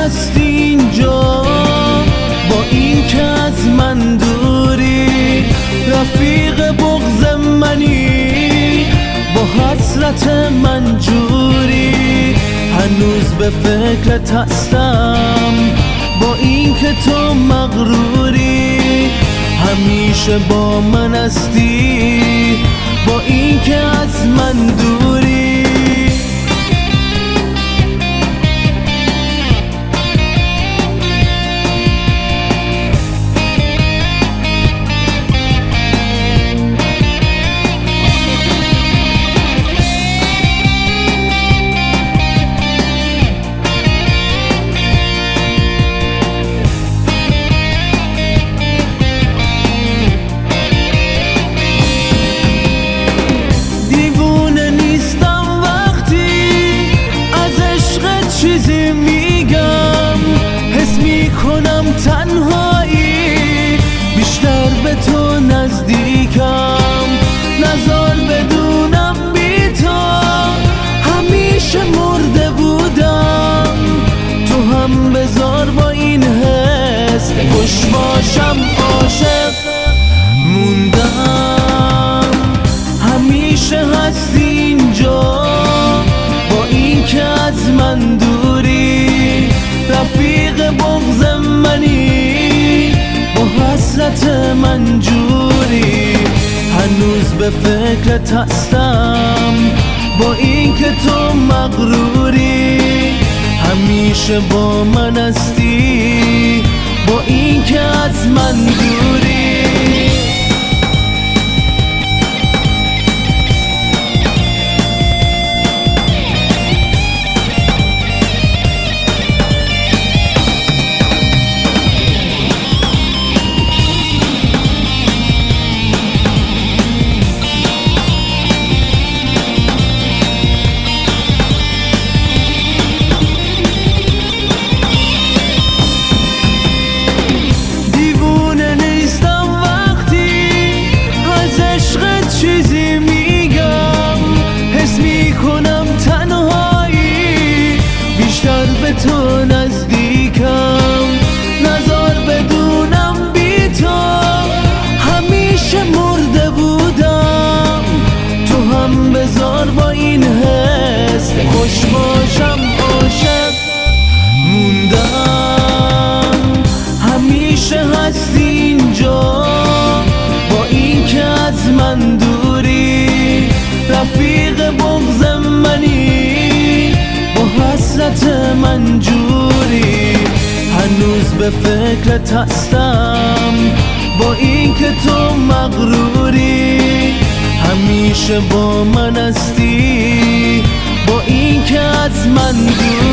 هستی اینجا، با این که از من دوری، رفیق بغض منی، با حسرت من جوری. هنوز به فکرت هستم، با این که تو مغروری، همیشه با من هستی، با این که از من دوری. چیزی میگم، حس میکنم تنهایی، بیشتر به تو نزدیکم. نزار بدونم بی تو همیشه مرده بودم، تو هم بذار با این حس خوش باشم. عاشق موندم، همیشه هستی اینجا، با این که از من دوری، رفیق بغض منی، با حسرت من جوری. هنوز به فکرت هستم، با این که تو مغروری، همیشه با من هستی، با این که از من دوری. چیزی میگم، حس میکنم تنهایی، بیشتر به تو نزدیکم. نزار بدونم بی تو همیشه مرده بودم، تو هم بذار با این حس خوش باشم. عاشق موندم، همیشه هستی اینجا، با این که از من دوری، رفیق بغض منی، با حسرت من جوری. هنوز به فکرت هستم، با این که تو مغروری، همیشه با من هستی، با این که از من دوری.